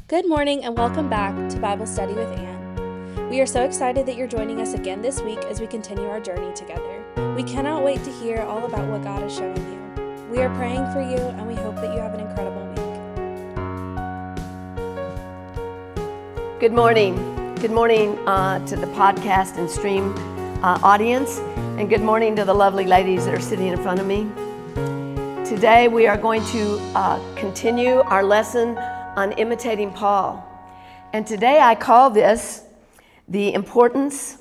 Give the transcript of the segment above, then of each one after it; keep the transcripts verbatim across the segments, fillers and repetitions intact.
Good morning and welcome back to Bible Study with Ann. We are so excited that you're joining us again this week as we continue our journey together. We cannot wait to hear all about what God is showing you. We are praying for you and we hope that you have an incredible week. Good morning. Good morning uh, to the podcast and stream uh, audience, and good morning to the lovely ladies that are sitting in front of me. Today we are going to uh, continue our lesson on imitating Paul. And today I call this the importance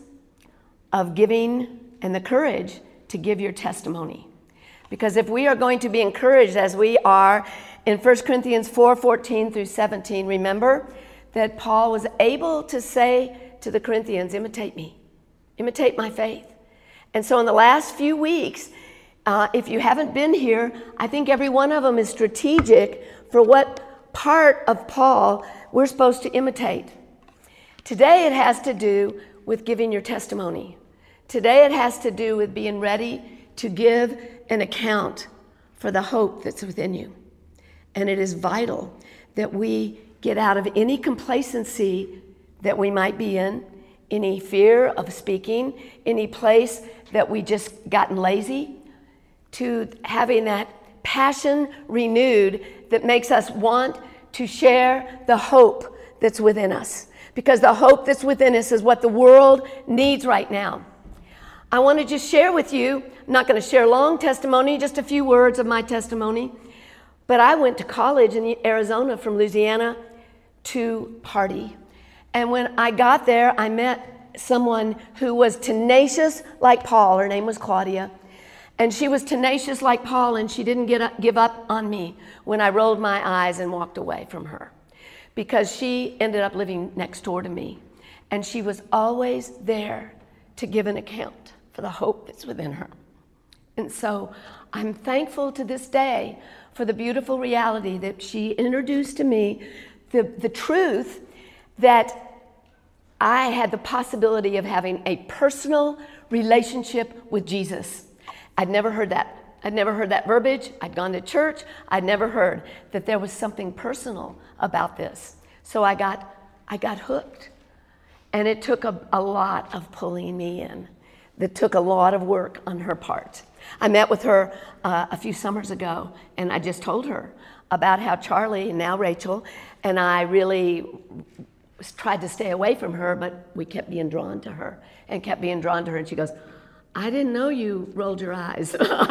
of giving and the courage to give your testimony. Because if we are going to be encouraged as we are in First Corinthians four fourteen through seventeen, remember that Paul was able to say to the Corinthians, imitate me, imitate my faith. And so in the last few weeks, uh, if you haven't been here, I think every one of them is strategic for what part of Paul we're supposed to imitate. Today it has to do with giving your testimony. Today it has to do with being ready to give an account for the hope that's within you. And it is vital that we get out of any complacency that we might be in, any fear of speaking, any place that we just gotten lazy, to having that passion renewed that makes us want to share the hope that's within us. Because the hope that's within us is what the world needs right now. I want to just share with you, I'm not going to share long testimony, just a few words of my testimony. But I went to college in Arizona from Louisiana to party. And when I got there, I met someone who was tenacious like Paul. Her name was Claudia. And she was tenacious like Paul, and she didn't get up, give up on me when I rolled my eyes and walked away from her, because she ended up living next door to me. And she was always there to give an account for the hope that's within her. And so I'm thankful to this day for the beautiful reality that she introduced to me, the, the truth that I had the possibility of having a personal relationship with Jesus. I'd never heard that. I'd never heard that verbiage. I'd gone to church. I'd never heard that there was something personal about this. So I got I got hooked. And it took a, a lot of pulling me in. That took a lot of work on her part. I met with her uh, a few summers ago, and I just told her about how Charlie, and now Rachel, and I really tried to stay away from her, but we kept being drawn to her and kept being drawn to her. And she goes, I didn't know you rolled your eyes.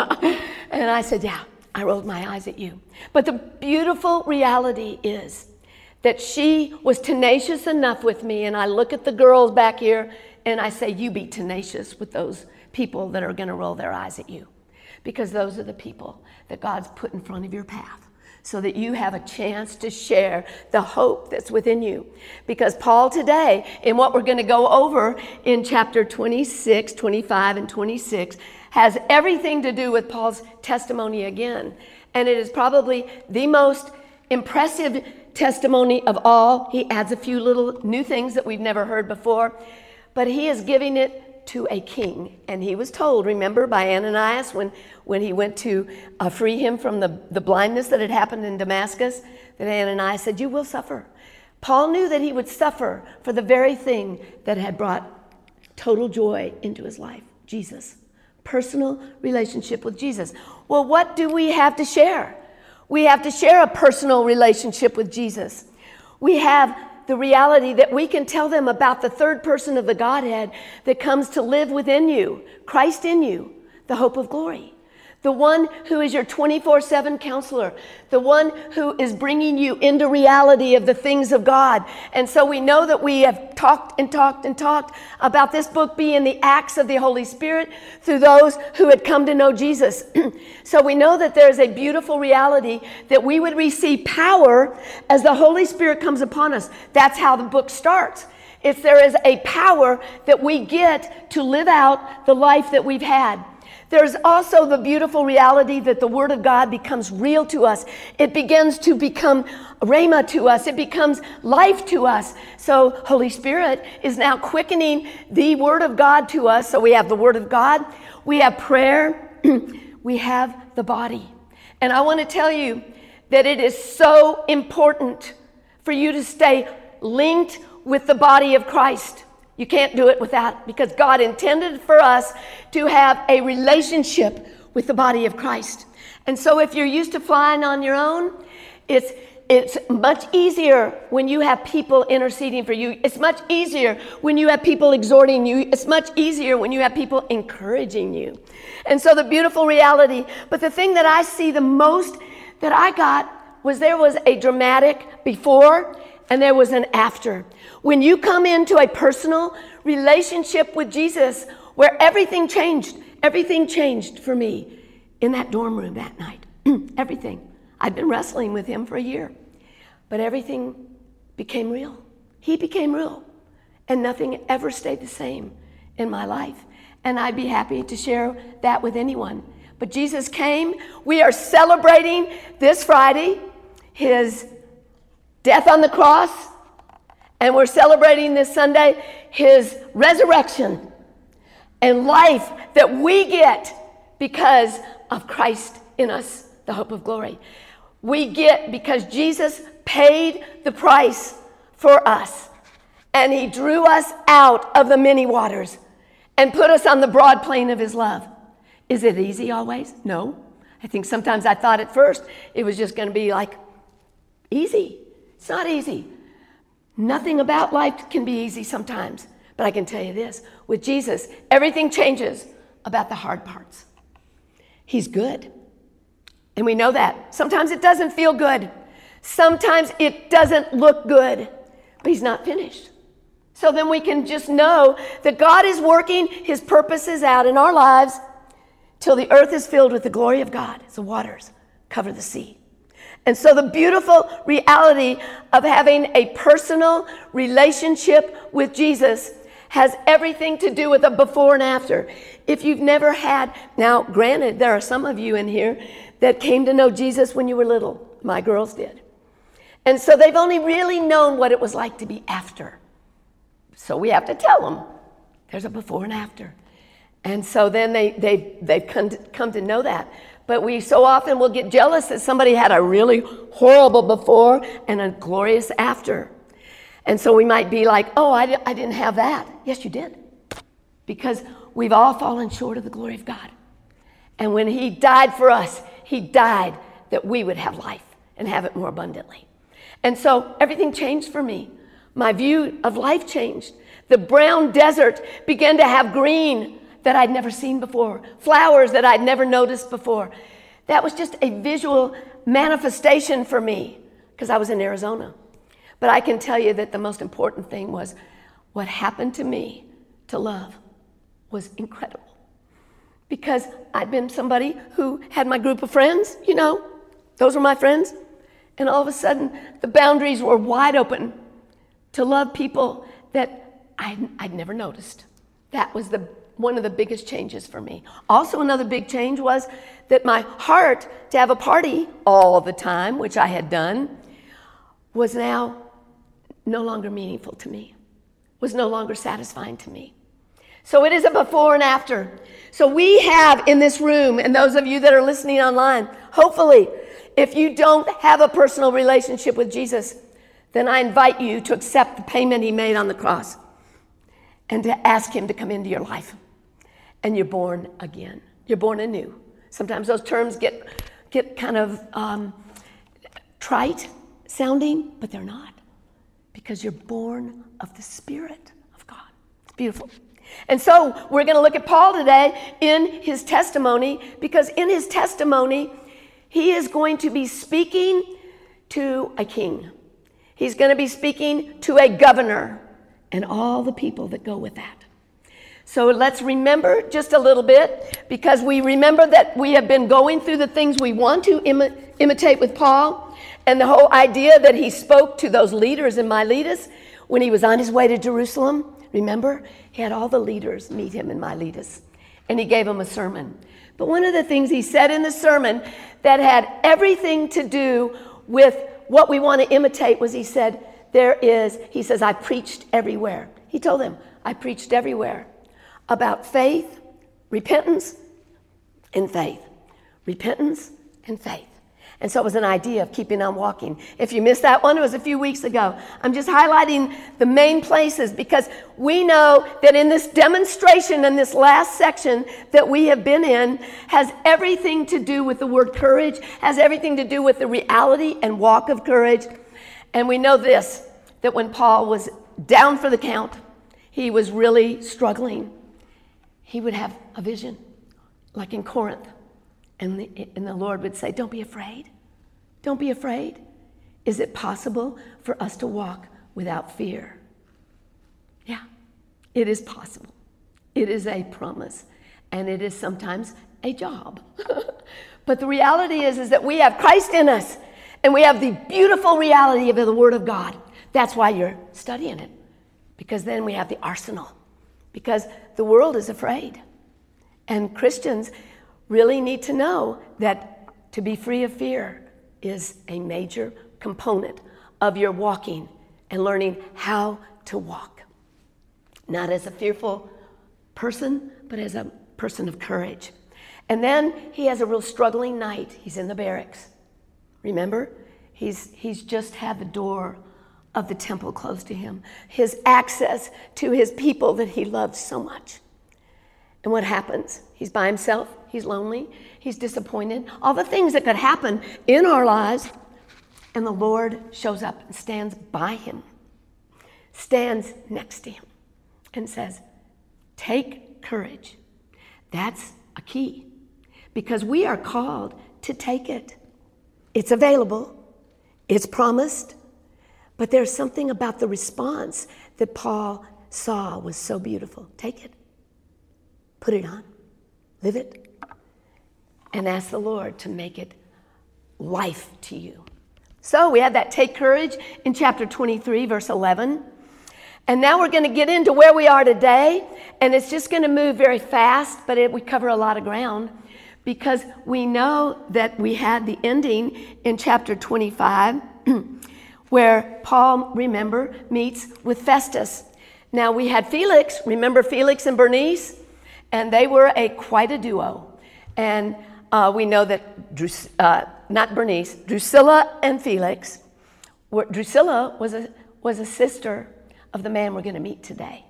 And I said, yeah, I rolled my eyes at you. But the beautiful reality is that she was tenacious enough with me, and I look at the girls back here and I say, you be tenacious with those people that are gonna roll their eyes at you, because those are the people that God's put in front of your path, so that you have a chance to share the hope that's within you. Because Paul today, in what we're going to go over in chapter twenty-six, twenty-five, and twenty-six, has everything to do with Paul's testimony again. And it is probably the most impressive testimony of all. He adds a few little new things that we've never heard before, but he is giving it to a king. And he was told, remember, by Ananias when, when he went to uh, free him from the, the blindness that had happened in Damascus, that Ananias said, you will suffer. Paul knew that he would suffer for the very thing that had brought total joy into his life, Jesus. Personal relationship with Jesus. Well, what do we have to share? We have to share a personal relationship with Jesus. We have the reality that we can tell them about the third person of the Godhead that comes to live within you, Christ in you, the hope of glory. The one who is your twenty-four seven counselor, the one who is bringing you into reality of the things of God. And so we know that we have talked and talked and talked about this book being the acts of the Holy Spirit through those who had come to know Jesus. So we know that there is a beautiful reality that we would receive power as the Holy Spirit comes upon us. That's how the book starts. It's there is a power that we get to live out the life that we've had. There's also the beautiful reality that the Word of God becomes real to us. It begins to become rhema to us. It becomes life to us. So Holy Spirit is now quickening the Word of God to us. So we have the Word of God, we have prayer, we have the body. And I want to tell you that it is so important for you to stay linked with the body of Christ. You can't do it without, because God intended for us to have a relationship with the body of Christ. And so if you're used to flying on your own, it's it's much easier when you have people interceding for you. It's much easier when you have people exhorting you. It's much easier when you have people encouraging you. And so the beautiful reality, but the thing that I see the most that I got was there was a dramatic before and there was an after. When you come into a personal relationship with Jesus where everything changed, everything changed for me in that dorm room that night. Everything. I'd been wrestling with him for a year, but everything became real. He became real, and nothing ever stayed the same in my life. And I'd be happy to share that with anyone. But Jesus came. We are celebrating this Friday his death on the cross, and we're celebrating this Sunday his resurrection and life that we get because of Christ in us, the hope of glory. We get because Jesus paid the price for us, and he drew us out of the many waters and put us on the broad plain of his love. Is it easy always? No. I think sometimes I thought at first it was just going to be like easy. It's not easy. Nothing about life can be easy sometimes. But I can tell you this, with Jesus, everything changes about the hard parts. He's good. And we know that. Sometimes it doesn't feel good. Sometimes it doesn't look good, but he's not finished. So then we can just know that God is working his purposes out in our lives till the earth is filled with the glory of God as the waters cover the sea. And so the beautiful reality of having a personal relationship with Jesus has everything to do with a before and after. If you've never had, now granted, there are some of you in here that came to know Jesus when you were little. My girls did. And so they've only really known what it was like to be after. So we have to tell them there's a before and after. And so then they, they, they've come to, come to know that. But we so often will get jealous that somebody had a really horrible before and a glorious after. And so we might be like, oh, I, I didn't have that. Yes, you did. Because we've all fallen short of the glory of God. And when he died for us, he died that we would have life and have it more abundantly. And so everything changed for me. My view of life changed. The brown desert began to have green that I'd never seen before, flowers that I'd never noticed before. That was just a visual manifestation for me because I was in Arizona. But I can tell you that the most important thing was what happened to me to love was incredible. Because I'd been somebody who had my group of friends, you know, those were my friends. And all of a sudden, the boundaries were wide open to love people that I'd, I'd never noticed. That was the one of the biggest changes for me. Also, another big change was that my heart to have a party all the time, which I had done, was now no longer meaningful to me, was no longer satisfying to me. So it is a before and after. So we have in this room, and those of you that are listening online, hopefully, if you don't have a personal relationship with Jesus, then I invite you to accept the payment he made on the cross and to ask him to come into your life. And you're born again. You're born anew. Sometimes those terms get, get kind of um, trite sounding, but they're not. Because you're born of the Spirit of God. It's beautiful. And so we're going to look at Paul today in his testimony, because in his testimony, he is going to be speaking to a king. He's going to be speaking to a governor and all the people that go with that. So let's remember just a little bit, because we remember that we have been going through the things we want to imi- imitate with Paul, and the whole idea that he spoke to those leaders in Miletus when he was on his way to Jerusalem. Remember, he had all the leaders meet him in Miletus, and he gave them a sermon. But one of the things he said in the sermon that had everything to do with what we want to imitate was he said, there is, he says, I preached everywhere. He told them, I preached everywhere about faith, repentance, and faith. Repentance and faith. And so it was an idea of keeping on walking. If you missed that one, it was a few weeks ago. I'm just highlighting the main places because we know that in this demonstration in this last section that we have been in has everything to do with the word courage, has everything to do with the reality and walk of courage. And we know this, that when Paul was down for the count, he was really struggling. He would have a vision, like in Corinth. And the, and the Lord would say, don't be afraid. Don't be afraid. Is it possible for us to walk without fear? Yeah, it is possible. It is a promise. And it is sometimes a job. But the reality is, is that we have Christ in us. And we have the beautiful reality of the Word of God. That's why you're studying it. Because then we have the arsenal. Because the world is afraid. And Christians really need to know that to be free of fear is a major component of your walking and learning how to walk. Not as a fearful person, but as a person of courage. And then he has a real struggling night. He's in the barracks. Remember? He's, he's just had the door of the temple closed to him. His access to his people that he loved so much. And what happens? He's by himself. He's lonely. He's disappointed. All the things that could happen in our lives. And the Lord shows up and stands by him. Stands next to him. And says, take courage. That's a key. Because we are called to take it. It's available. It's promised. But there's something about the response that Paul saw was so beautiful. Take it. Put it on. Live it. And ask the Lord to make it life to you. So we had that take courage in chapter twenty-three, verse eleven. And now we're going to get into where we are today. And it's just going to move very fast, but it, we cover a lot of ground. Because we know that we had the ending in chapter twenty-five, where Paul, remember, meets with Festus. Now we had Felix, remember Felix and Bernice? And they were a quite a duo. And uh, we know that, Drus- uh, not Bernice, Drusilla and Felix, were, Drusilla was a, was a sister of the man we're going to meet today.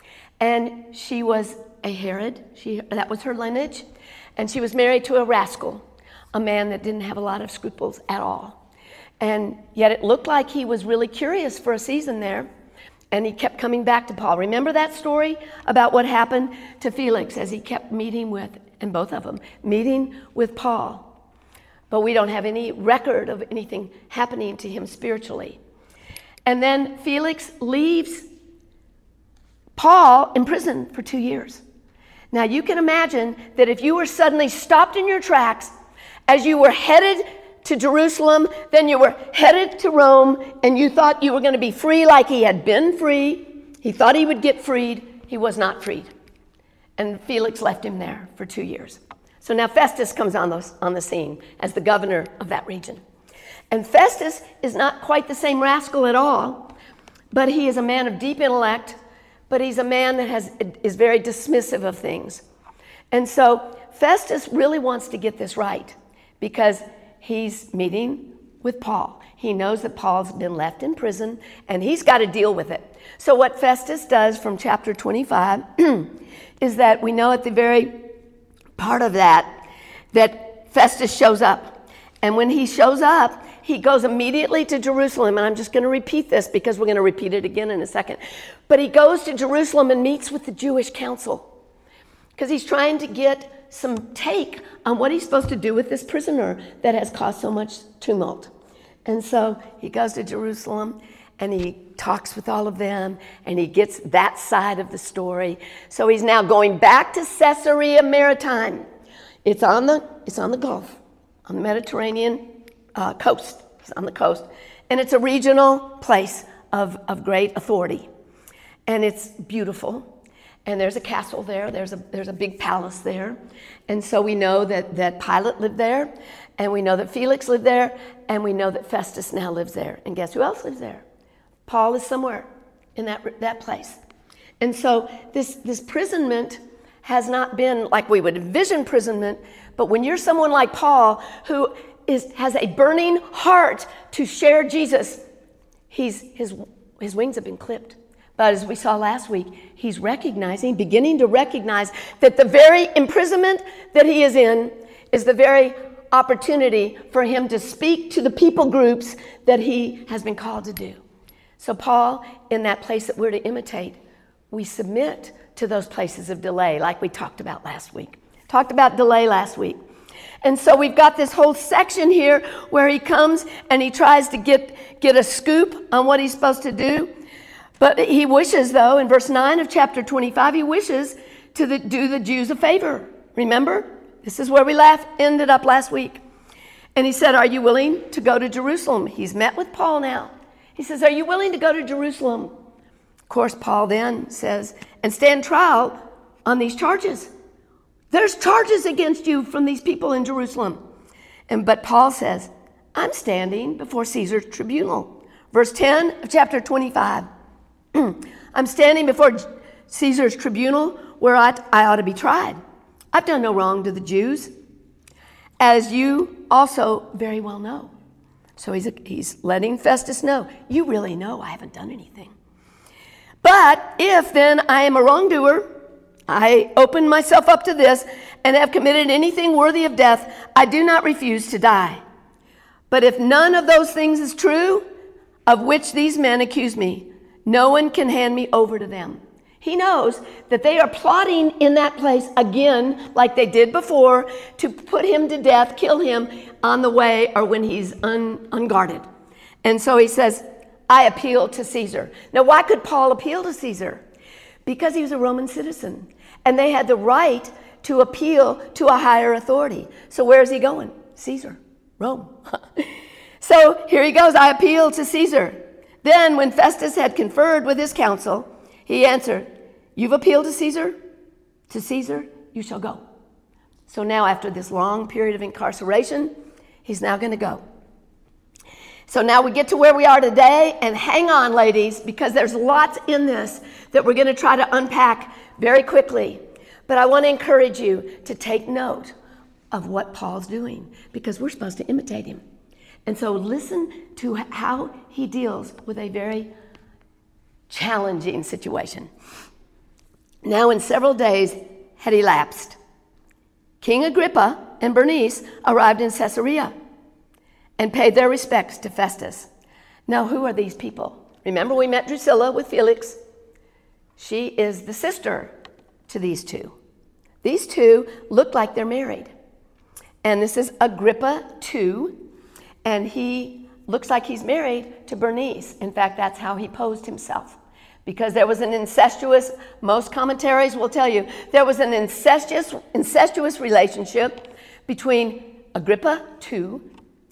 And she was a Herod, she, that was her lineage. And she was married to a rascal, a man that didn't have a lot of scruples at all. And yet it looked like he was really curious for a season there. And he kept coming back to Paul. Remember that story about what happened to Felix as he kept meeting with, and both of them, meeting with Paul. But we don't have any record of anything happening to him spiritually. And then Felix leaves Paul in prison for two years. Now you can imagine that if you were suddenly stopped in your tracks as you were headed to Jerusalem, then you were headed to Rome, and you thought you were going to be free like he had been free. He thought he would get freed. He was not freed. And Felix left him there for two years. So now Festus comes on the, on the scene as the governor of that region. And Festus is not quite the same rascal at all, but he is a man of deep intellect, but he's a man that has is very dismissive of things. And so Festus really wants to get this right because he's meeting with Paul. He knows that Paul's been left in prison, and he's got to deal with it. So what Festus does from chapter twenty-five is that we know at the very part of that, that Festus shows up. And when he shows up, he goes immediately to Jerusalem. And I'm just going to repeat this because we're going to repeat it again in a second. But he goes to Jerusalem and meets with the Jewish council because he's trying to get some take on what he's supposed to do with this prisoner that has caused so much tumult. And so he goes to Jerusalem and he talks with all of them and he gets that side of the story. So he's now going back to Caesarea Maritime. It's on the, it's on the Gulf, on the Mediterranean uh, coast. It's on the coast. And it's a regional place of, of great authority. And it's beautiful. And there's a castle there. There's a there's a big palace there. And so we know that, that Pilate lived there. And we know that Felix lived there. And we know that Festus now lives there. And guess who else lives there? Paul is somewhere in that that place. And so this, this imprisonment has not been like we would envision imprisonment. But when you're someone like Paul, who is has a burning heart to share Jesus, he's his his wings have been clipped. But as we saw last week, he's recognizing, beginning to recognize that the very imprisonment that he is in is the very opportunity for him to speak to the people groups that he has been called to do. So Paul, in that place that we're to imitate, we submit to those places of delay, like we talked about last week. Talked about delay last week. And so we've got this whole section here where he comes and he tries to get, get a scoop on what he's supposed to do. But he wishes, though, in verse nine of chapter twenty-five, he wishes to the, do the Jews a favor. Remember? This is where we laughed, ended up last week. And he said, are you willing to go to Jerusalem? He's met with Paul now. He says, are you willing to go to Jerusalem? Of course, Paul then says, and stand trial on these charges. There's charges against you from these people in Jerusalem. And but Paul says, I'm standing before Caesar's tribunal. Verse ten of chapter twenty-five. I'm standing before Caesar's tribunal where I, I ought to be tried. I've done no wrong to the Jews, as you also very well know. So he's, a, he's letting Festus know, you really know I haven't done anything. But if then I am a wrongdoer, I open myself up to this and have committed anything worthy of death, I do not refuse to die. But if none of those things is true, of which these men accuse me, no one can hand me over to them. He knows that they are plotting in that place again, like they did before, to put him to death, kill him on the way or when he's un, unguarded. And so he says, I appeal to Caesar. Now, why could Paul appeal to Caesar? Because he was a Roman citizen, and they had the right to appeal to a higher authority. So where is he going? Caesar, Rome. So here he goes, I appeal to Caesar. Then when Festus had conferred with his council, he answered, you've appealed to Caesar? To Caesar you shall go. So now after this long period of incarceration, he's now going to go. So now we get to where we are today, and hang on, ladies, because there's lots in this that we're going to try to unpack very quickly. But I want to encourage you to take note of what Paul's doing, because we're supposed to imitate him. And so listen to how he deals with a very challenging situation. Now, in several days had elapsed, King Agrippa and Bernice arrived in Caesarea and paid their respects to Festus. Now, who are these people? Remember, we met Drusilla with Felix. She is the sister to these two. These two look like they're married. And this is Agrippa the Second. And he looks like he's married to Bernice. In fact, that's how he posed himself. Because there was an incestuous, most commentaries will tell you, there was an incestuous, incestuous relationship between Agrippa the Second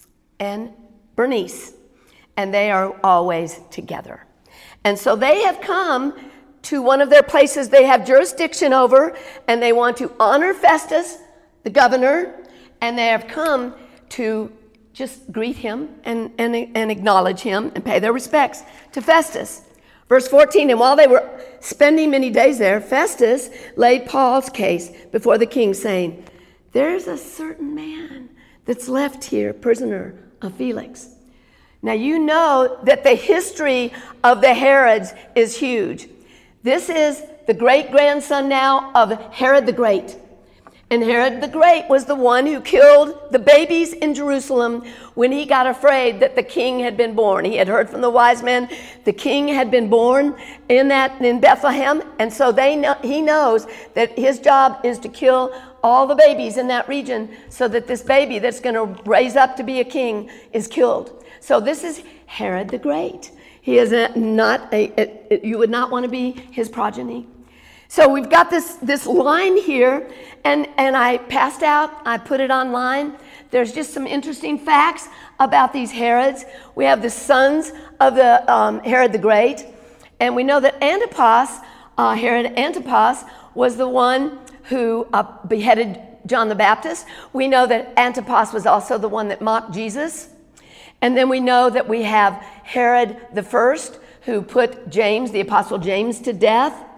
and Bernice. And they are always together. And so they have come to one of their places they have jurisdiction over, and they want to honor Festus, the governor, and they have come to just greet him and, and, and acknowledge him and pay their respects to Festus. Verse fourteen, and while they were spending many days there, Festus laid Paul's case before the king, saying, there's a certain man that's left here, prisoner of Felix. Now you know that the history of the Herods is huge. This is the great-grandson now of Herod the Great. And Herod the Great was the one who killed the babies in Jerusalem when he got afraid that the king had been born. He had heard from the wise men the king had been born in that in Bethlehem, and so they know, he knows that his job is to kill all the babies in that region so that this baby that's going to raise up to be a king is killed. So this is Herod the Great. He is a, not a, a, you would not want to be his progeny. So we've got this, this line here, and, and I passed out, I put it online. There's just some interesting facts about these Herods. We have the sons of the um, Herod the Great, and we know that Antipas, uh, Herod Antipas, was the one who uh, beheaded John the Baptist. We know that Antipas was also the one that mocked Jesus. And then we know that we have Herod the First, who put James, the Apostle James, to death.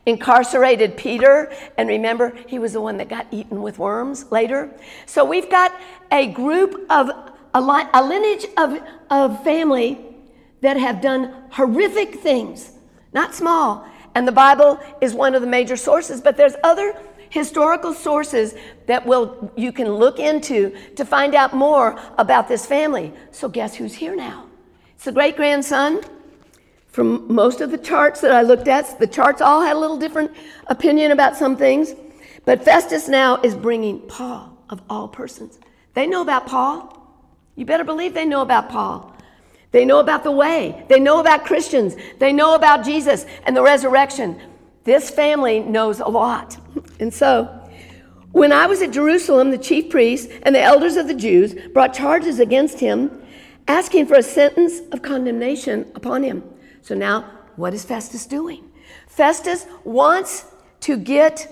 incarcerated Peter, and remember, he was the one that got eaten with worms later. So we've got a group of, a, li- a lineage of, of family that have done horrific things, not small. And the Bible is one of the major sources, but there's other historical sources that will you can look into to find out more about this family. So guess who's here now? It's the great-grandson. From most of the charts that I looked at, the charts all had a little different opinion about some things. But Festus now is bringing Paul, of all persons. They know about Paul. You better believe they know about Paul. They know about the way. They know about Christians. They know about Jesus and the resurrection. This family knows a lot. And so, when I was at Jerusalem, the chief priests and the elders of the Jews brought charges against him, asking for a sentence of condemnation upon him. So now, what is Festus doing? Festus wants to get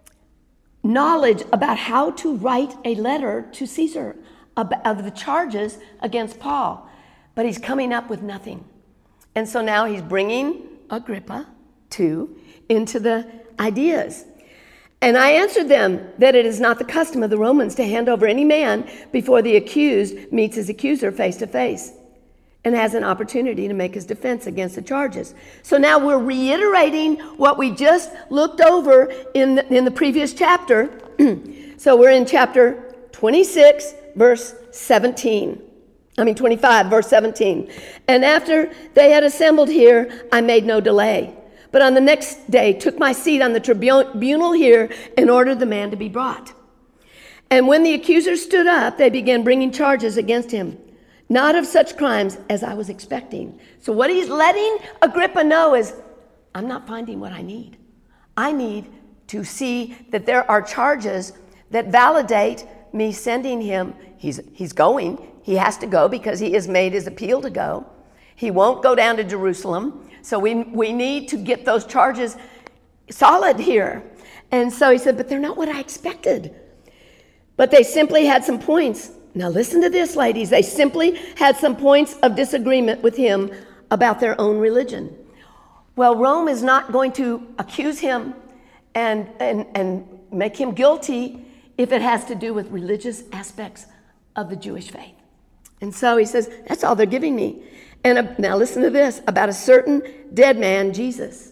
knowledge about how to write a letter to Caesar of the charges against Paul, but he's coming up with nothing. And so now he's bringing Agrippa, too, into the ideas. And I answered them that it is not the custom of the Romans to hand over any man before the accused meets his accuser face to face and has an opportunity to make his defense against the charges. So now we're reiterating what we just looked over in the, in the previous chapter. So we're in chapter twenty-six, verse seventeen. I mean twenty-five, verse seventeen. And after they had assembled here, I made no delay, but on the next day took my seat on the tribunal here and ordered the man to be brought. And when the accusers stood up, they began bringing charges against him, not of such crimes as I was expecting. So what he's letting Agrippa know is, I'm not finding what I need. I need to see that there are charges that validate me sending him. He's, he's going. He has to go because he has made his appeal to go. He won't go down to Jerusalem. So we, we need to get those charges solid here. And so he said, but they're not what I expected. But they simply had some points. Now listen to this, ladies. They simply had some points of disagreement with him about their own religion. Well, Rome is not going to accuse him and, and, and make him guilty if it has to do with religious aspects of the Jewish faith. And so he says, that's all they're giving me. And uh, now listen to this, about a certain dead man, Jesus,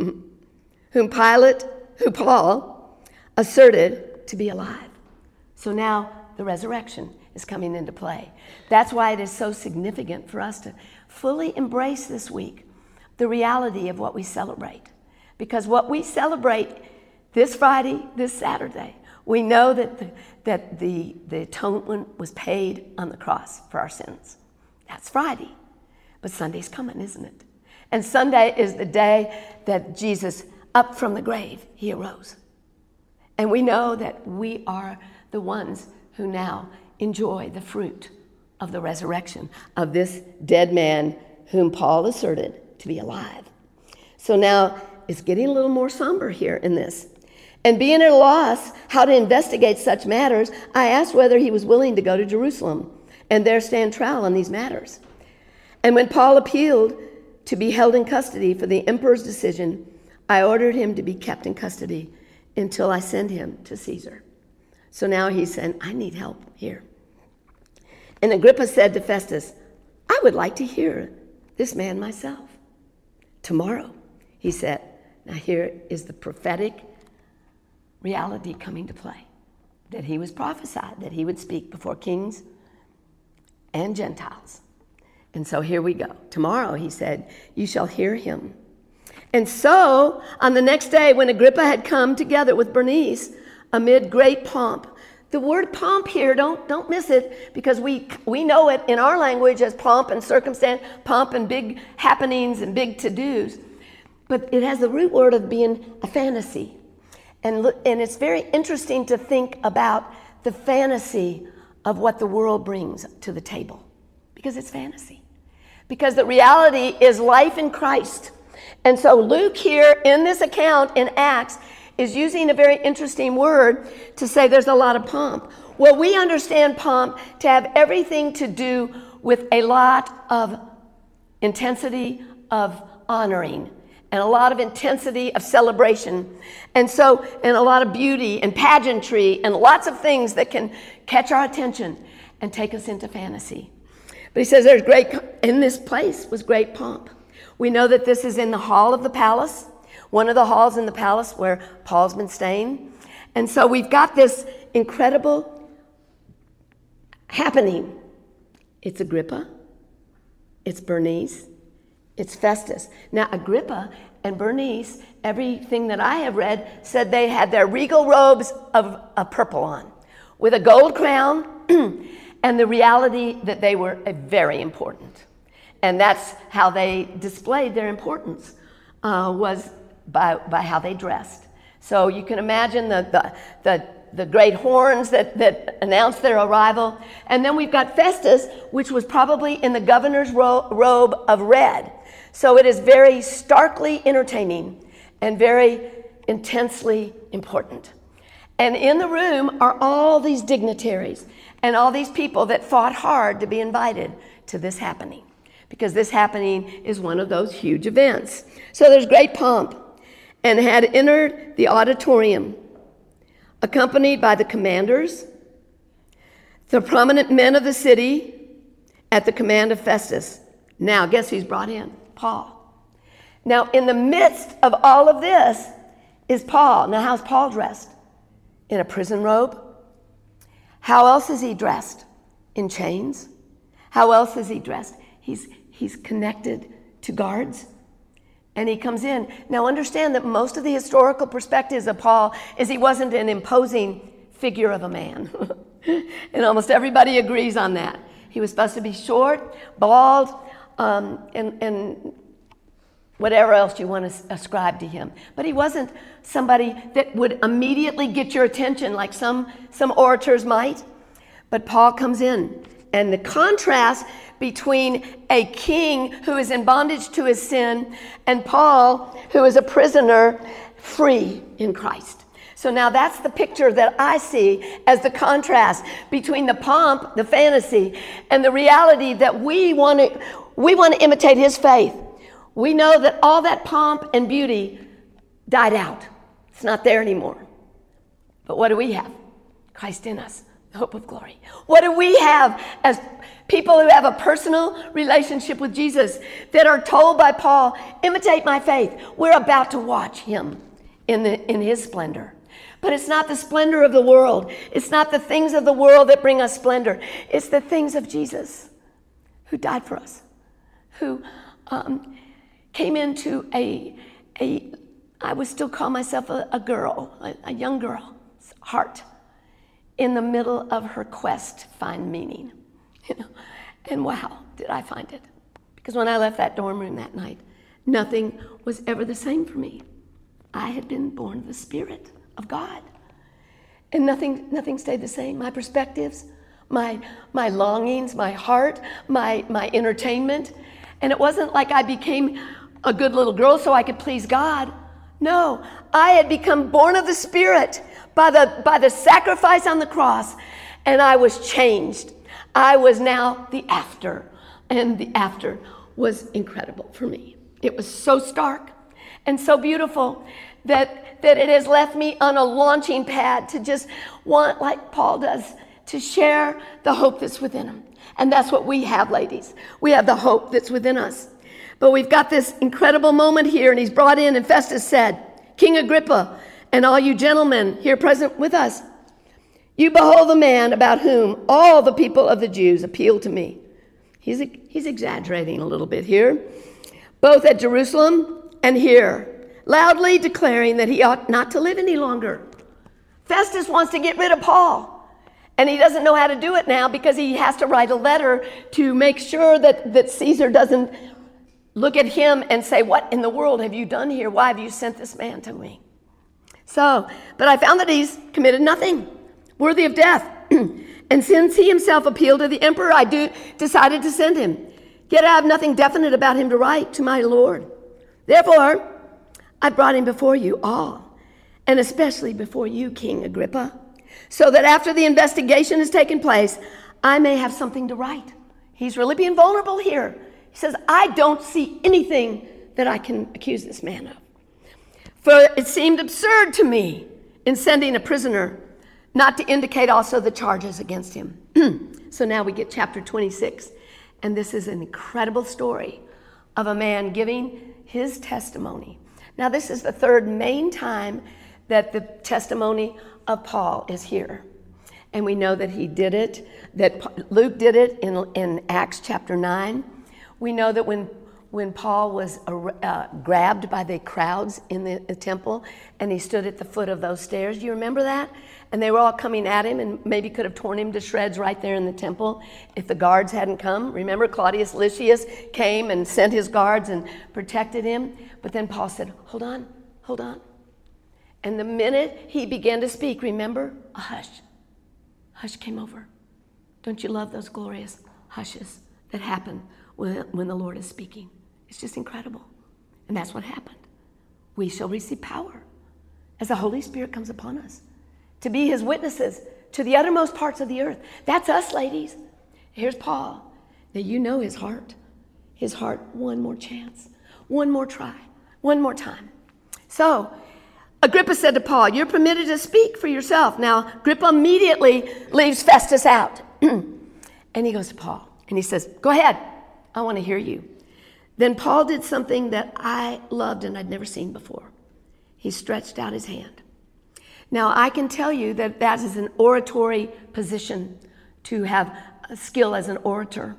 whom Pilate, who Paul asserted to be alive. So now the resurrection is coming into play. That's why it is so significant for us to fully embrace this week the reality of what we celebrate. Because what we celebrate this Friday, this Saturday, we know that the, that the, the atonement was paid on the cross for our sins. That's Friday. But Sunday's coming, isn't it? And Sunday is the day that Jesus, up from the grave, he arose. And we know that we are the ones who now enjoy the fruit of the resurrection of this dead man whom Paul asserted to be alive. So now it's getting a little more somber here in this. And being at a loss how to investigate such matters, I asked whether he was willing to go to Jerusalem and there stand trial on these matters. And when Paul appealed to be held in custody for the emperor's decision, I ordered him to be kept in custody until I send him to Caesar. So now he's saying, I need help here. And Agrippa said to Festus, I would like to hear this man myself. Tomorrow, he said. Now here is the prophetic reality coming to play, that he was prophesied, that he would speak before kings and Gentiles. And so here we go. Tomorrow, he said, you shall hear him. And so, on the next day, when Agrippa had come together with Bernice amid great pomp, the word pomp here, don't, don't miss it, because we, we know it in our language as pomp and circumstance, pomp and big happenings and big to-dos. But it has the root word of being a fantasy. And, and it's very interesting to think about the fantasy of what the world brings to the table, because it's fantasy. Because the reality is life in Christ. And so Luke here in this account in Acts is using a very interesting word to say there's a lot of pomp. Well, we understand pomp to have everything to do with a lot of intensity of honoring and a lot of intensity of celebration. And so, and a lot of beauty and pageantry and lots of things that can catch our attention and take us into fantasy. But he says there's great, in this place was great pomp. We know that this is in the hall of the palace, one of the halls in the palace where Paul's been staying. And so we've got this incredible happening. It's Agrippa, it's Bernice, it's Festus. Now, Agrippa and Bernice, everything that I have read, said they had their regal robes of, of purple on, with a gold crown, and the reality that they were a very important. And that's how they displayed their importance, uh, was by, by how they dressed. So you can imagine the, the, the, the great horns that, that announced their arrival. And then we've got Festus, which was probably in the governor's ro- robe of red. So it is very starkly entertaining and very intensely important. And in the room are all these dignitaries and all these people that fought hard to be invited to this happening, because this happening is one of those huge events. So there's great pomp, and had entered the auditorium, accompanied by the commanders, the prominent men of the city, at the command of Festus. Now, guess who's brought in? Paul. Now, in the midst of all of this is Paul. Now, how's Paul dressed? In a prison robe. How else is he dressed? In chains. How else is he dressed? He's, he's connected to guards. And he comes in. Now understand that most of the historical perspectives of Paul is he wasn't an imposing figure of a man. And almost everybody agrees on that. He was supposed to be short, bald, um, and, and whatever else you want to ascribe to him. But he wasn't somebody that would immediately get your attention like some, some orators might. But Paul comes in. And the contrast between a king who is in bondage to his sin and Paul, who is a prisoner free in Christ. So now that's the picture that I see as the contrast between the pomp, the fantasy, and the reality that we want to we want to imitate his faith. We know that all that pomp and beauty died out. It's not there anymore. But what do we have? Christ in us, the hope of glory. What do we have as people who have a personal relationship with Jesus that are told by Paul, imitate my faith? We're about to watch him in the in his splendor. But it's not the splendor of the world. It's not the things of the world that bring us splendor. It's the things of Jesus, who died for us, who um, came into a, a, I would still call myself a, a girl, a, a young girl's heart, in the middle of her quest to find meaning. You know, and wow, did I find it. Because when I left that dorm room that night, nothing was ever the same for me. I had been born of the Spirit of God. And nothing nothing stayed the same. My perspectives, my my longings, my heart, my my entertainment. And it wasn't like I became a good little girl so I could please God. No, I had become born of the Spirit by the by the sacrifice on the cross, and I was changed. I was now the after, and the after was incredible for me. It was so stark and so beautiful that, that it has left me on a launching pad to just want, like Paul does, to share the hope that's within him. And that's what we have, ladies. We have the hope that's within us. But we've got this incredible moment here, and he's brought in, and Festus said, King Agrippa, and all you gentlemen here present with us, you behold the man about whom all the people of the Jews appeal to me. He's, he's exaggerating a little bit here. Both at Jerusalem and here, loudly declaring that he ought not to live any longer. Festus wants to get rid of Paul, and he doesn't know how to do it now because he has to write a letter to make sure that, that Caesar doesn't look at him and say, what in the world have you done here? Why have you sent this man to me? So, but I found that he's committed nothing worthy of death. And since he himself appealed to the emperor, I do, decided to send him. Yet I have nothing definite about him to write to my Lord. Therefore, I brought him before you all, and especially before you, King Agrippa, so that after the investigation has taken place, I may have something to write. He's really being vulnerable here. He says, I don't see anything that I can accuse this man of. For it seemed absurd to me in sending a prisoner not to indicate also the charges against him. So now we get chapter twenty-six, and this is an incredible story of a man giving his testimony. Now this is the third main time that the testimony of Paul is here. And we know that he did it, that Luke did it in, in Acts chapter nine. We know that when, when Paul was uh, grabbed by the crowds in the, the temple and he stood at the foot of those stairs, do you remember that? And they were all coming at him and maybe could have torn him to shreds right there in the temple if the guards hadn't come. Remember, Claudius Lysias came and sent his guards and protected him. But then Paul said, hold on, hold on. And the minute he began to speak, remember, a hush. Hush came over. Don't you love those glorious hushes that happen when, when the Lord is speaking? It's just incredible. And that's what happened. We shall receive power as the Holy Spirit comes upon us to be his witnesses to the uttermost parts of the earth. That's us, ladies. Here's Paul. Now you know his heart. His heart, one more chance, one more try, one more time. So Agrippa said to Paul, you're permitted to speak for yourself. Now, Agrippa immediately leaves Festus out. And he goes to Paul and he says, go ahead. I want to hear you. Then Paul did something that I loved and I'd never seen before. He stretched out his hand. Now, I can tell you that that is an oratory position, to have a skill as an orator.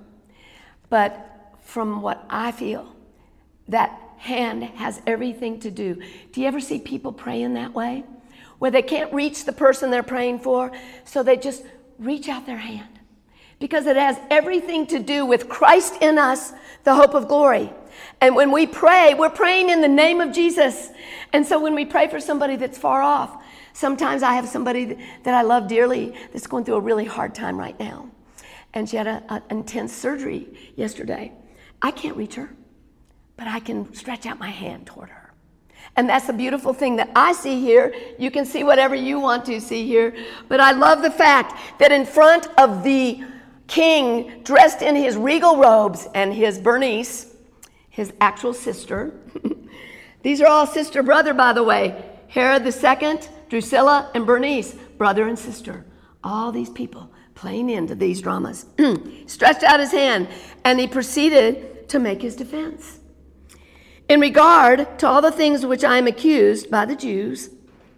But from what I feel, that hand has everything to do. Do you ever see people praying that way? Where they can't reach the person they're praying for, so they just reach out their hand. Because it has everything to do with Christ in us, the hope of glory. And when we pray, we're praying in the name of Jesus. And so when we pray for somebody that's far off, sometimes I have somebody that I love dearly that's going through a really hard time right now. And she had an intense surgery yesterday. I can't reach her, but I can stretch out my hand toward her. And that's the beautiful thing that I see here. You can see whatever you want to see here. But I love the fact that in front of the king, dressed in his regal robes, and his Bernice, his actual sister. These are all sister brother, by the way. Herod the Second, Drusilla, and Bernice, brother and sister. All these people playing into these dramas. Stretched out his hand, and he proceeded to make his defense. In regard to all the things which I am accused by the Jews,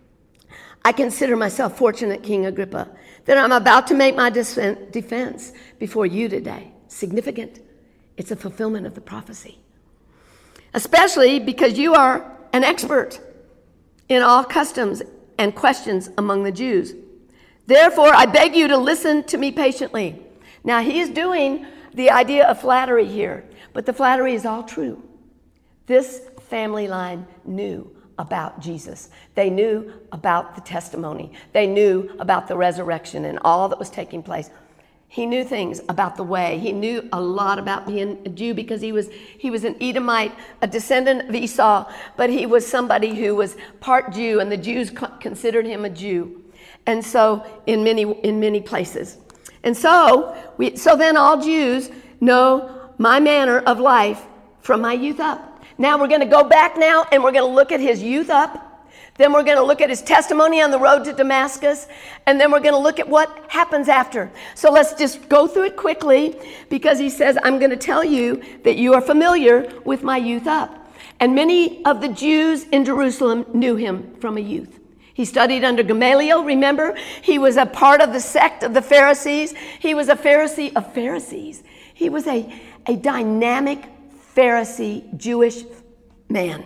I consider myself fortunate, King Agrippa, that I'm about to make my defense before you today. Significant. It's a fulfillment of the prophecy. Especially because you are an expert in all customs and questions among the Jews. Therefore, I beg you to listen to me patiently. Now, he is doing the idea of flattery here, but the flattery is all true. This family line knew about Jesus. They knew about the testimony. They knew about the resurrection and all that was taking place. He knew things about the way. He knew a lot about being a Jew because he was he was an Edomite, a descendant of Esau, but he was somebody who was part Jew, and the Jews considered him a Jew. And so in many in many places. And so we so then all Jews know my manner of life from my youth up. Now we're going to go back now and we're going to look at his youth up. Then we're going to look at his testimony on the road to Damascus. And then we're going to look at what happens after. So let's just go through it quickly, because he says, I'm going to tell you that you are familiar with my youth up. And many of the Jews in Jerusalem knew him from a youth. He studied under Gamaliel. Remember, he was a part of the sect of the Pharisees. He was a Pharisee of Pharisees. He was a, a dynamic Pharisee Jewish man.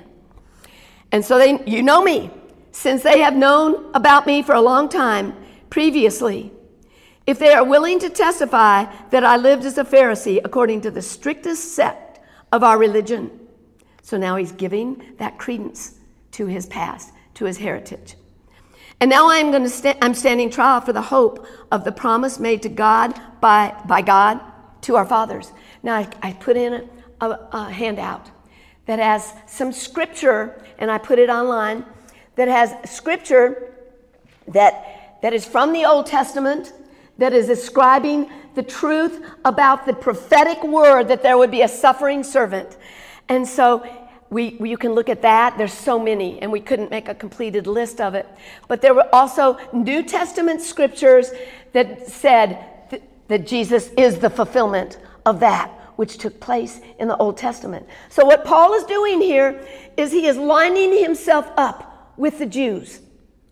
And so they, you know me, since they have known about me for a long time previously. If they are willing to testify that I lived as a Pharisee according to the strictest sect of our religion. So now he's giving that credence to his past, to his heritage. And now I'm going to sta- I'm standing trial for the hope of the promise made to God by, by God to our fathers. Now I, I put in a A, a handout that has some scripture, and I put it online, that has scripture that that is from the Old Testament, that is ascribing the truth about the prophetic word that there would be a suffering servant. And so we, we you can look at that. There's so many, and we couldn't make a completed list of it. But there were also New Testament scriptures that said th- that Jesus is the fulfillment of that which took place in the Old Testament. So what Paul is doing here is he is lining himself up with the Jews.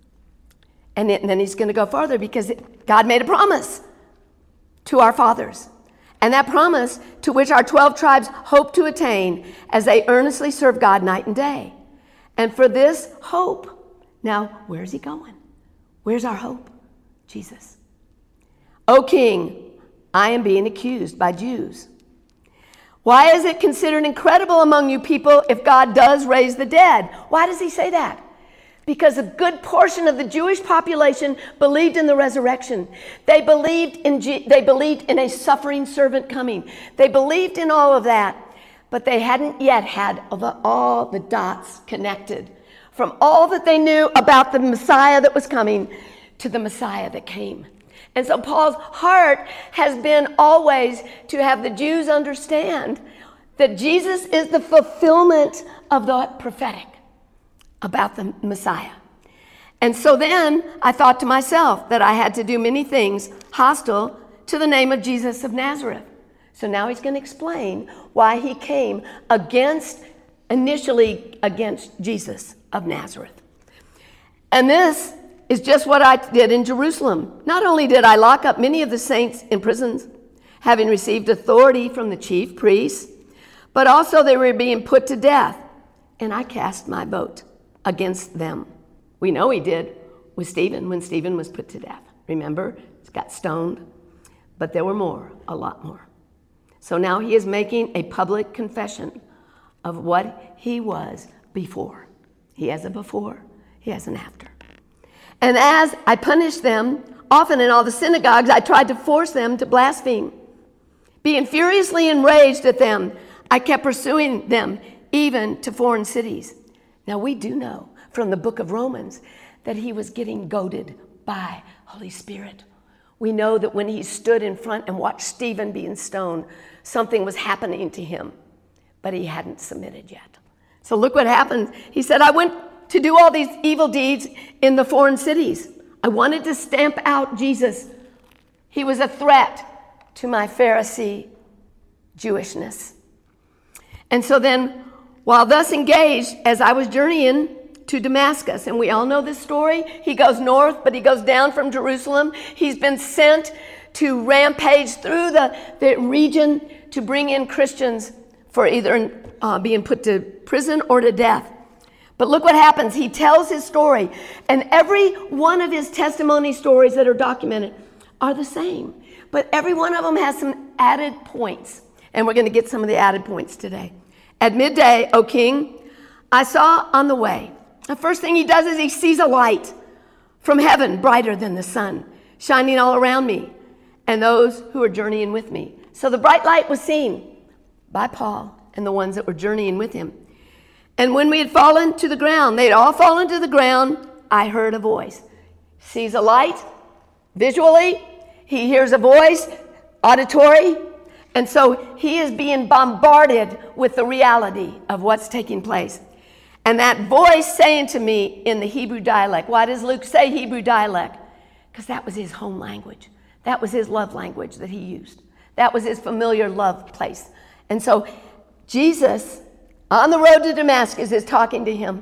And, it, and then he's going to go farther because it, God made a promise to our fathers. And that promise to which our twelve tribes hope to attain as they earnestly serve God night and day. And for this hope, now where's he going? Where's our hope? Jesus. O King, I am being accused by Jews. Why is it considered incredible among you people if God does raise the dead? Why does he say that? Because a good portion of the Jewish population believed in the resurrection. They believed in G- they believed in a suffering servant coming. They believed in all of that, but they hadn't yet had all the dots connected from all that they knew about the Messiah that was coming to the Messiah that came. And so Paul's heart has been always to have the Jews understand that Jesus is the fulfillment of the prophetic about the Messiah. And so then I thought to myself that I had to do many things hostile to the name of Jesus of Nazareth. So now he's going to explain why he came against, initially against Jesus of Nazareth. And this is just what I did in Jerusalem. Not only did I lock up many of the saints in prisons, having received authority from the chief priests, but also they were being put to death. And I cast my vote against them. We know he did with Stephen when Stephen was put to death. Remember, he got stoned. But there were more, a lot more. So now he is making a public confession of what he was before. He has a before, he has an after. And as I punished them, often in all the synagogues, I tried to force them to blaspheme. Being furiously enraged at them, I kept pursuing them even to foreign cities. Now we do know from the book of Romans that he was getting goaded by Holy Spirit. We know that when he stood in front and watched Stephen being stoned, something was happening to him, but he hadn't submitted yet. So look what happened. He said, I went to do all these evil deeds in the foreign cities. I wanted to stamp out Jesus. He was a threat to my Pharisee Jewishness. And so then, while thus engaged, as I was journeying to Damascus, and we all know this story, he goes north, but he goes down from Jerusalem. He's been sent to rampage through the, the region to bring in Christians for either uh, being put to prison or to death. But look what happens. He tells his story, and every one of his testimony stories that are documented are the same. But every one of them has some added points, and we're going to get some of the added points today. At midday, O King, I saw on the way. The first thing he does is he sees a light from heaven, brighter than the sun, shining all around me and those who were journeying with me. So the bright light was seen by Paul and the ones that were journeying with him. And when we had fallen to the ground, they'd all fallen to the ground, I heard a voice. Sees a light visually, he hears a voice, auditory, and so he is being bombarded with the reality of what's taking place. And that voice saying to me in the Hebrew dialect, why does Luke say Hebrew dialect? Because that was his home language. That was his love language that he used. That was his familiar love place. And so Jesus, on the road to Damascus, is talking to him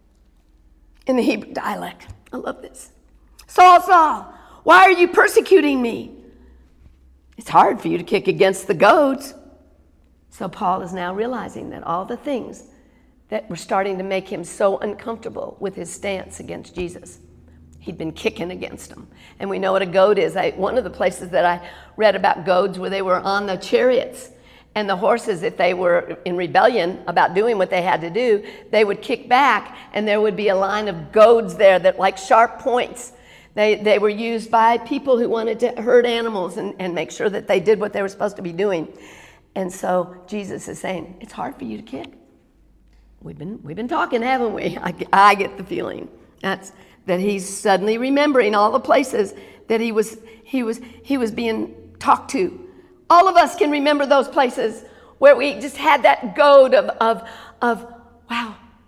in the Hebrew dialect. I love this. Saul, Saul, why are you persecuting me? It's hard for you to kick against the goads. So Paul is now realizing that all the things that were starting to make him so uncomfortable with his stance against Jesus, he'd been kicking against them. And we know what a goad is. I, one of the places that I read about goads where they were on the chariots, and the horses, if they were in rebellion about doing what they had to do, they would kick back, and there would be a line of goads there that like sharp points. They, they were used by people who wanted to herd animals and, and make sure that they did what they were supposed to be doing. And so Jesus is saying, it's hard for you to kick. We've been we've been talking, haven't we? I, I get the feeling that's that he's suddenly remembering all the places that he was he was he was being talked to. All of us can remember those places where we just had that goad of of of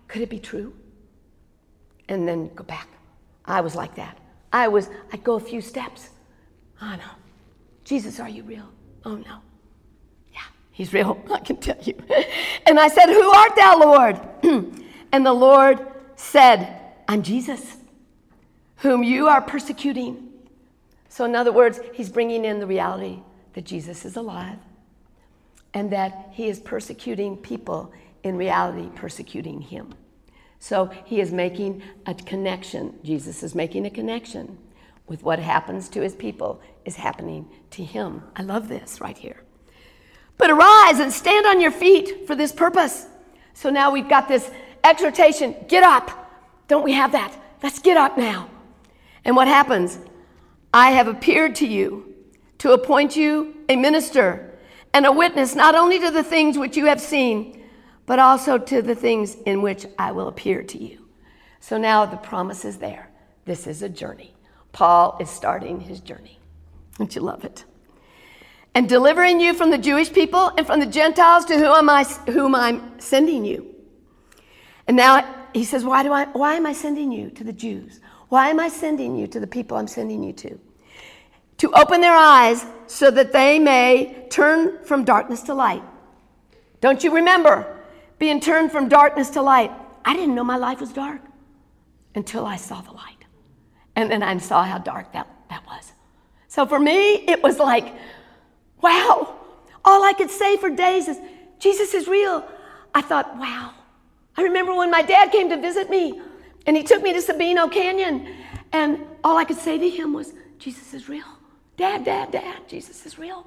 Could it be true? And then go back. I was like that. I was, I'd go a few steps. Oh no. Jesus, are you real? Oh no. Yeah, he's real, I can tell you. And I said, who art thou, Lord? And the Lord said, I'm Jesus, whom you are persecuting. So in other words, he's bringing in the reality that Jesus is alive and that he is persecuting people, in reality persecuting him. So he is making a connection. Jesus is making a connection with what happens to his people is happening to him. I love this right here. But arise and stand on your feet for this purpose. So now we've got this exhortation, get up. Don't we have that? Let's get up now. And what happens? I have appeared to you to appoint you a minister and a witness, not only to the things which you have seen, but also to the things in which I will appear to you. So now the promise is there. This is a journey. Paul is starting his journey. Don't you love it? And delivering you from the Jewish people and from the Gentiles to whom, am I, whom I'm sending you. And now he says, why do I? Why am I sending you to the Jews? Why am I sending you to the people I'm sending you to? To open their eyes so that they may turn from darkness to light. Don't you remember being turned from darkness to light? I didn't know my life was dark until I saw the light. And then I saw how dark that, that was. So for me, it was like, wow. All I could say for days is, Jesus is real. I thought, wow. I remember when my dad came to visit me, and he took me to Sabino Canyon, and all I could say to him was, Jesus is real. Dad, Dad, Dad, Jesus is real.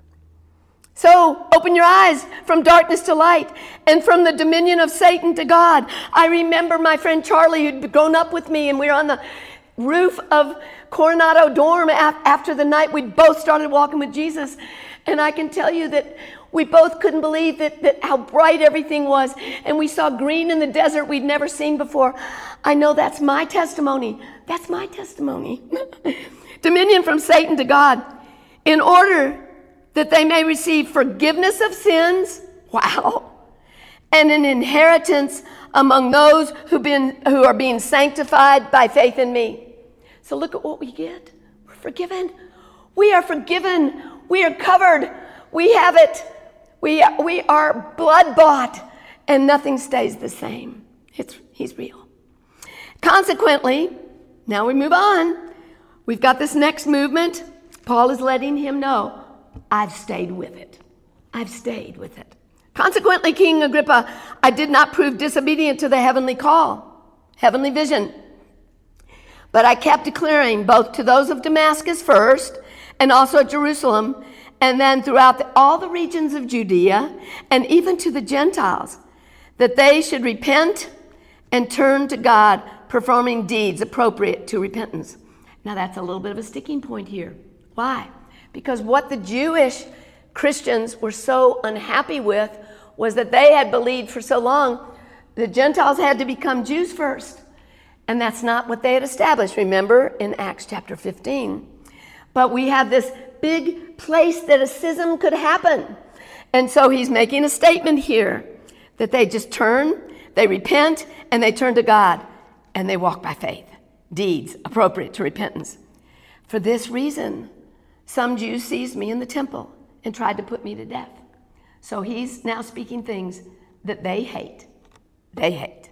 So open your eyes from darkness to light and from the dominion of Satan to God. I remember my friend Charlie, who'd grown up with me, and we were on the roof of Coronado Dorm after the night we both started walking with Jesus. And I can tell you that we both couldn't believe that, that how bright everything was. And we saw green in the desert we'd never seen before. I know that's my testimony. That's my testimony. Dominion from Satan to God, in order that they may receive forgiveness of sins. Wow. And an inheritance among those who've been, who are being sanctified by faith in me. So look at what we get. We're forgiven. We are forgiven. We are covered. We have it. We, we are blood bought, and nothing stays the same. It's, he's real. Consequently, now we move on. We've got this next movement. Paul is letting him know, I've stayed with it. I've stayed with it. Consequently, King Agrippa, I did not prove disobedient to the heavenly call, heavenly vision. But I kept declaring both to those of Damascus first, and also at Jerusalem, and then throughout the, all the regions of Judea, and even to the Gentiles, that they should repent and turn to God, performing deeds appropriate to repentance. Now that's a little bit of a sticking point here. Why? Because what the Jewish Christians were so unhappy with was that they had believed for so long the Gentiles had to become Jews first. And that's not what they had established, remember, in Acts chapter fifteen. But we have this big place that a schism could happen. And so he's making a statement here that they just turn, they repent, and they turn to God, and they walk by faith. Deeds appropriate to repentance. For this reason, some Jews seized me in the temple and tried to put me to death. So he's now speaking things that they hate. They hate.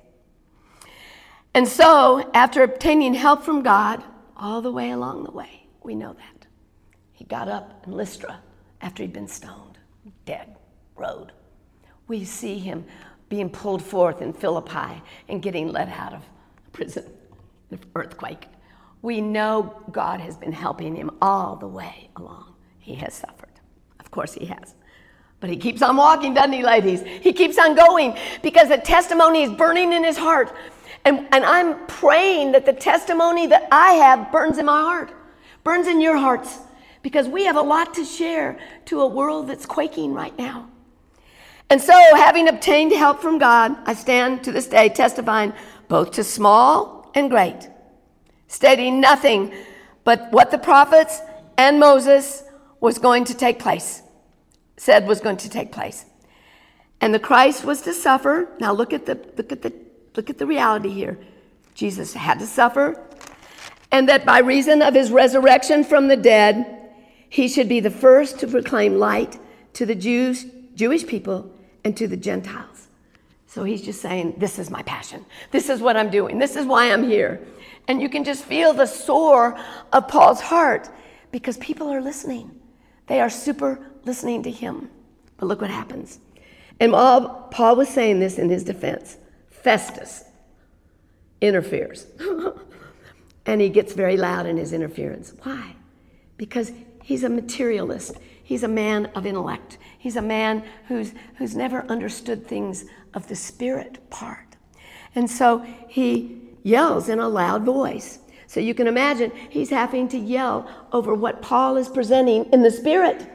And so, after obtaining help from God all the way along the way, we know that, he got up in Lystra after he'd been stoned, dead, road. We see him being pulled forth in Philippi and getting let out of prison, the earthquake. We know God has been helping him all the way along. He has suffered. Of course he has. But he keeps on walking, doesn't he, ladies? He keeps on going because the testimony is burning in his heart. And, and I'm praying that the testimony that I have burns in my heart, burns in your hearts, because we have a lot to share to a world that's quaking right now. And so, having obtained help from God, I stand to this day testifying both to small and great, stating nothing but what the prophets and Moses was going to take place, said was going to take place. And the Christ was to suffer. Now look at the look at the look at the reality here. Jesus had to suffer, and that by reason of his resurrection from the dead, he should be the first to proclaim light to the Jews, Jewish people and to the Gentiles. So he's just saying, this is my passion. This is what I'm doing. This is why I'm here. And you can just feel the soar of Paul's heart because people are listening. They are super listening to him. But look what happens. And while Paul was saying this in his defense, Festus interferes. And he gets very loud in his interference. Why? Because he's a materialist. He's a man of intellect. He's a man who's who's never understood things of the spirit part. And so he yells in a loud voice. So you can imagine he's having to yell over what Paul is presenting in the spirit.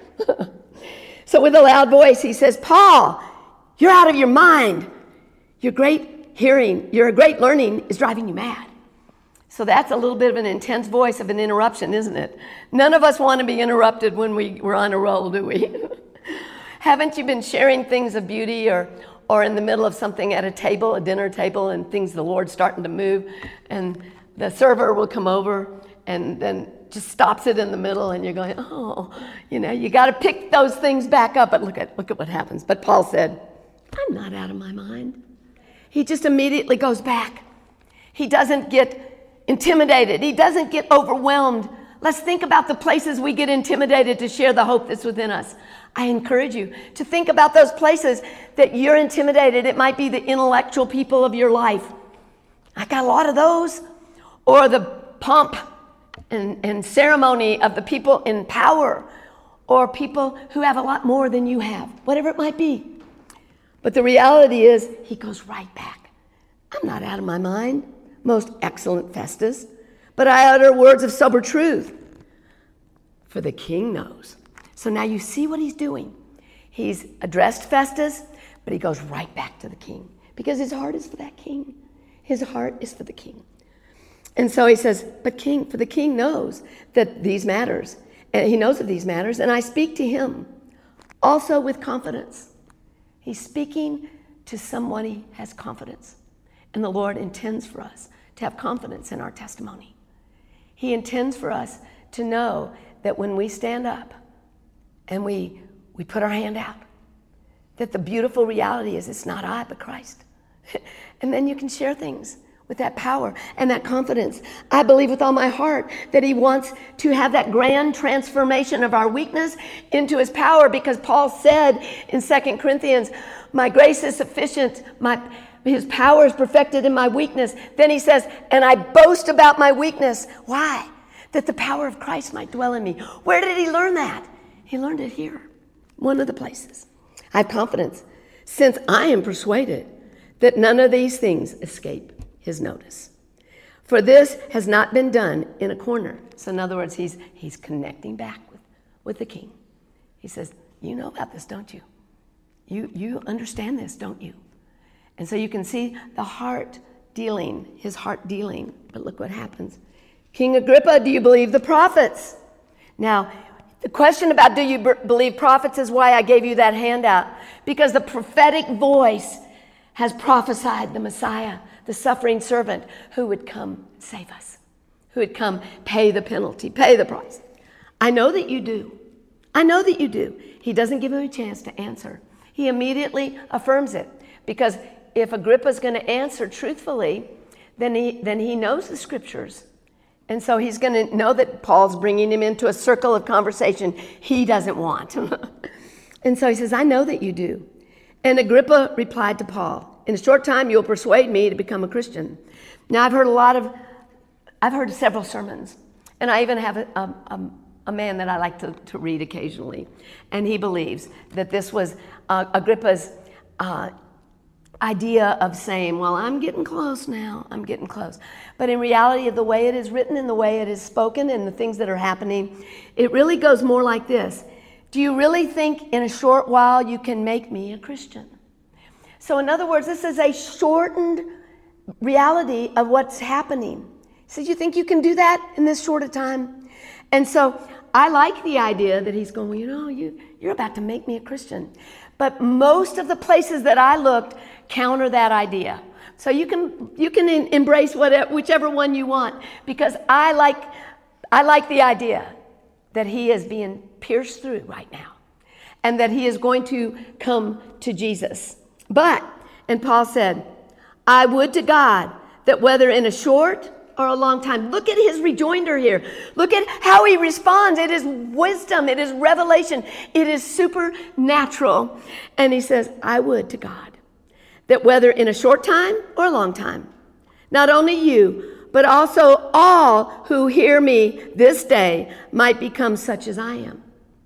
So with a loud voice, he says, Paul, you're out of your mind. Your great hearing, your great learning is driving you mad. So that's a little bit of an intense voice of an interruption, isn't it? None of us want to be interrupted when we, we're on a roll, do we? Haven't you been sharing things of beauty or, or in the middle of something at a table, a dinner table, and things the Lord's starting to move, and the server will come over and then just stops it in the middle, and you're going, oh, you know, you got to pick those things back up. But look at look at what happens. But Paul said, I'm not out of my mind. He just immediately goes back. He doesn't get intimidated. He doesn't get overwhelmed. Let's think about the places we get intimidated to share the hope that's within us. I encourage you to think about those places that you're intimidated. It might be the intellectual people of your life. I got a lot of those. Or the pomp and, and ceremony of the people in power, or people who have a lot more than you have, whatever it might be. But the reality is, he goes right back. I'm not out of my mind, most excellent Festus, but I utter words of sober truth, for the king knows. So now you see what he's doing. He's addressed Festus, but he goes right back to the king, because his heart is for that king. His heart is for the king. And so he says, but king, for the king knows that these matters, and he knows of these matters, and I speak to him also with confidence. He's speaking to someone he has confidence. And the Lord intends for us to have confidence in our testimony. He intends for us to know that when we stand up and we, we put our hand out, that the beautiful reality is it's not I, but Christ. And then you can share things with that power and that confidence. I believe with all my heart that he wants to have that grand transformation of our weakness into his power, because Paul said in Second Corinthians, my grace is sufficient, my his power is perfected in my weakness. Then he says, and I boast about my weakness. Why? That the power of Christ might dwell in me. Where did he learn that? He learned it here, one of the places. I have confidence, since I am persuaded that none of these things escape his notice. For this has not been done in a corner. So in other words, he's he's connecting back with, with the king. He says, you know about this, don't you? You you understand this, don't you? And so you can see the heart dealing, his heart dealing. But look what happens. King Agrippa, do you believe the prophets? Now, the question about do you b- believe prophets is why I gave you that handout. Because the prophetic voice has prophesied the Messiah, the suffering servant who would come save us, who would come pay the penalty, pay the price. I know that you do. I know that you do. He doesn't give him a chance to answer. He immediately affirms it, because if Agrippa's going to answer truthfully, then he then he knows the scriptures. And so he's going to know that Paul's bringing him into a circle of conversation he doesn't want. And so he says, I know that you do. And Agrippa replied to Paul, in a short time you'll persuade me to become a Christian. Now I've heard a lot of, I've heard several sermons, and I even have a, a, a man that I like to, to read occasionally, and he believes that this was uh, Agrippa's uh, idea of saying, well, I'm getting close now, I'm getting close. But in reality, of the way it is written and the way it is spoken and the things that are happening, it really goes more like this. Do you really think in a short while you can make me a Christian? So in other words, this is a shortened reality of what's happening. So you think you can do that in this short a time? And so I like the idea that he's going, well, you know, you, you're about to make me a Christian. But most of the places that I looked counter that idea. So you can you can in, embrace whatever, whichever one you want, because I like I like the idea that he is being pierced through right now, and that he is going to come to Jesus. But, and Paul said, I would to God that whether in a short or a long time. Look at his rejoinder here. Look at how he responds. It is wisdom. It is revelation. It is supernatural. And he says, I would to God that whether in a short time or a long time, not only you, but also all who hear me this day might become such as I am.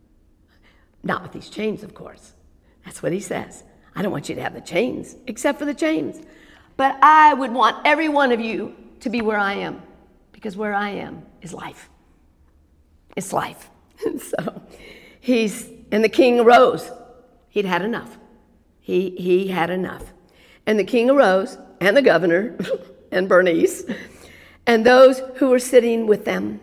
Not with these chains, of course. That's what he says. I don't want you to have the chains, except for the chains. But I would want every one of you to be where I am, because where I am is life. It's life. So he's, and the king arose. He'd had enough. He, he had enough. And the king arose, and the governor, and Bernice, and those who were sitting with them.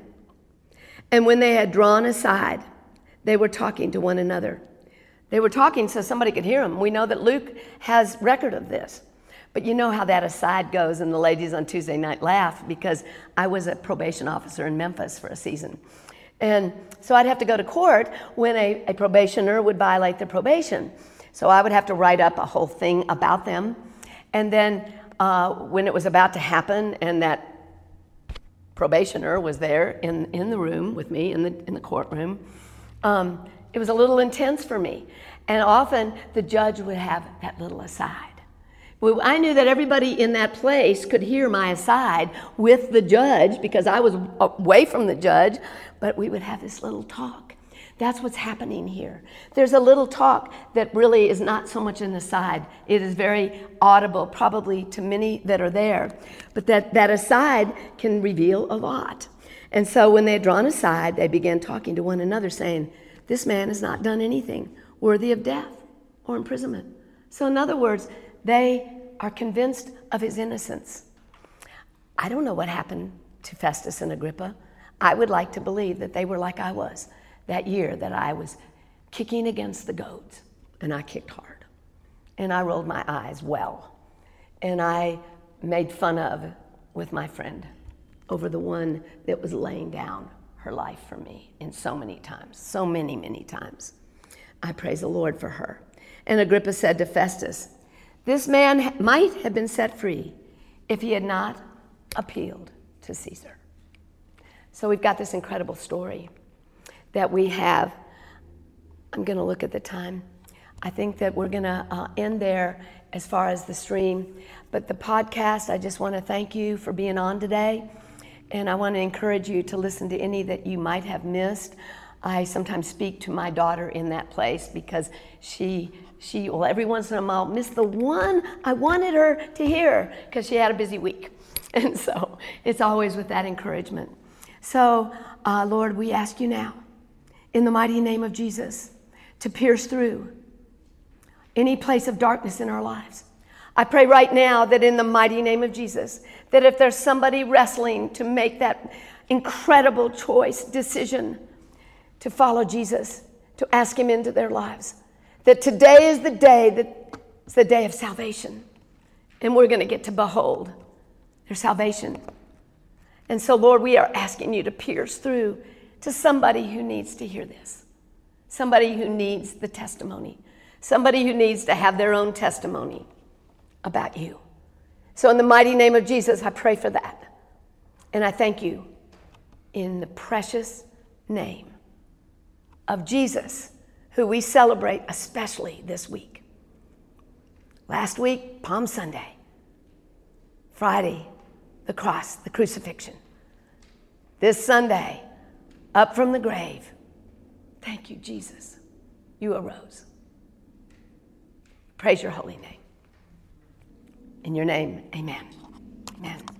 And when they had drawn aside, they were talking to one another. They were talking so somebody could hear them. We know that Luke has record of this. But you know how that aside goes, and the ladies on Tuesday night laugh, because I was a probation officer in Memphis for a season. And so I'd have to go to court when a, a probationer would violate their probation. So I would have to write up a whole thing about them. And then uh, when it was about to happen, and that probationer was there in, in the room with me, in the, in the courtroom, um, it was a little intense for me. And often the judge would have that little aside. Well, I knew that everybody in that place could hear my aside with the judge, because I was away from the judge, but we would have this little talk. That's what's happening here. There's a little talk that really is not so much an aside. It is very audible, probably to many that are there. But that, that aside can reveal a lot. And so when they had drawn aside, they began talking to one another, saying, this man has not done anything worthy of death or imprisonment. So in other words, they are convinced of his innocence. I don't know what happened to Festus and Agrippa. I would like to believe that they were like I was that year that I was kicking against the goads, and I kicked hard. And I rolled my eyes well. And I made fun of with my friend over the one that was laying down her life for me in so many times, so many, many times. I praise the Lord for her. And Agrippa said to Festus, this man might have been set free if he had not appealed to Caesar. So we've got this incredible story that we have. I'm going to look at the time. I think that we're going to uh, end there as far as the stream. But the podcast, I just want to thank you for being on today. And I want to encourage you to listen to any that you might have missed. I sometimes speak to my daughter in that place, because she She will every once in a while miss the one I wanted her to hear, because she had a busy week. And so it's always with that encouragement. So, uh, Lord, we ask you now, in the mighty name of Jesus, to pierce through any place of darkness in our lives. I pray right now that in the mighty name of Jesus, that if there's somebody wrestling to make that incredible choice, decision to follow Jesus, to ask him into their lives, that today is the day that it's the day of salvation. And we're going to get to behold their salvation. And so, Lord, we are asking you to pierce through to somebody who needs to hear this. Somebody who needs the testimony. Somebody who needs to have their own testimony about you. So in the mighty name of Jesus, I pray for that. And I thank you in the precious name of Jesus, who we celebrate especially this week. Last week, Palm Sunday. Friday, the cross, the crucifixion. This Sunday, up from the grave. Thank you, Jesus. You arose. Praise your holy name. In your name, amen. Amen.